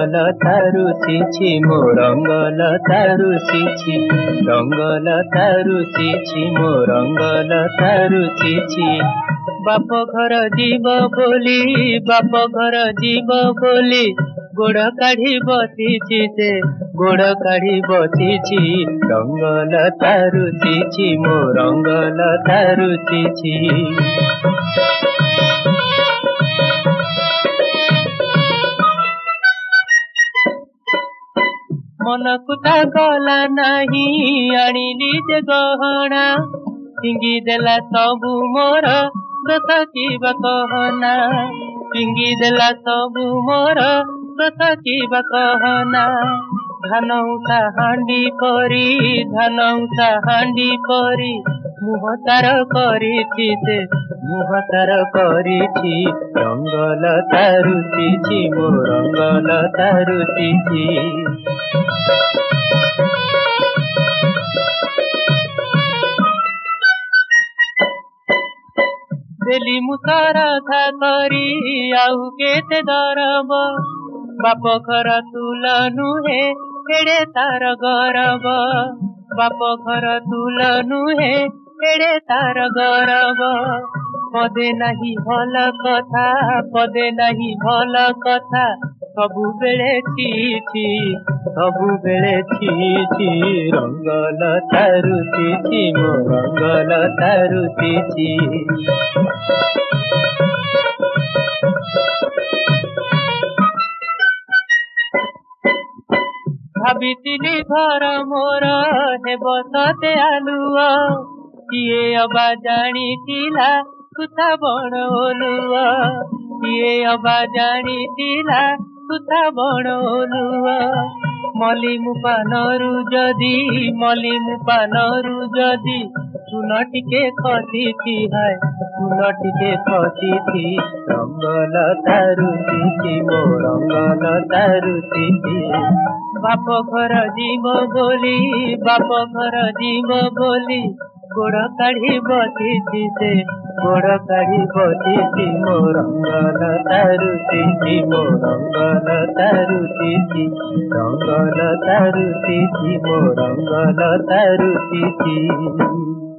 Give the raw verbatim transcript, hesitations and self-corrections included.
ରଙ୍ଗଲତା ରୁଚିଛି ମୋ ରଙ୍ଗଲତା ରୁଚିଛି ରଙ୍ଗଲତା ରୁଚିଛି ମୋ ରଙ୍ଗଲତା ରୁଚିଛି ବାପ ଘର ଯିବ ବୋଲି ବାପ ଘର ଯିବ ବୋଲି ଗୋଡ଼ କାଢି ବସିଛି ସେ ଗୋଡ଼ କାଢି ବସିଛି ରଙ୍ଗଲତା ରୁଚିଛି ମୋ ରଙ୍ଗଲତା ରୁଚିଛି मनकु ता गला नहीं आनिली जे गहना पिंगी देला सबु मोर कथा किबा कहना पिंगी देला सबु मोर कथा किबा कहना धान उठा हांडी करी धान उठा हांडी करी मुह तार करिछि से मुह तार करिछि रंगलता रुचिछि मो रंगलता रुचिछि देली मुसारा था करी आउ केते दरब बाप घर तुला नुहे एड़े तार गरब बाप घर तुला नुहे एड़े तार गरब पदे नहीं भल कथा पदे नहीं भल कथा सबु बेले छी छी सबु बेले छी छी रंगलता रुचिछि मो रंगलता रुचिछि भाबितिली घर मोर हेब सते आलुआ किए अबा जानिथिला कुथा बण ओलुआ किए अबा जानिथिला कुथा बण ओलुआ मली मुपानरु जदी मली मुपानरु जदी सुन टिके खसिथि हाय सुन टिके खसिथि रंगलता रुचिछि मो रंगलता रुचिछि बाप घर जीव बोली बाप घर जीव बोली गोड़ काढ़ी बसिछि से गोड़ काढ़ी बसिछि मो रंगलता रुचिछि मो रंगलता रुचिछि रंगलता रुचिछि मो रंगलता रुचिछि।